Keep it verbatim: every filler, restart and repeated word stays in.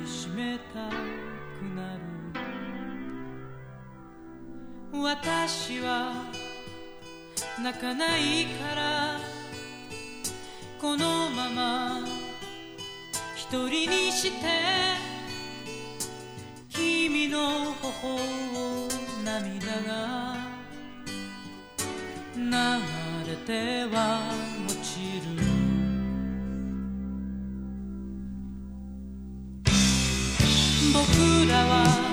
しめたくなる。私は泣かないからこのまま一人にして君の頬を涙が流れては落ちる。僕らは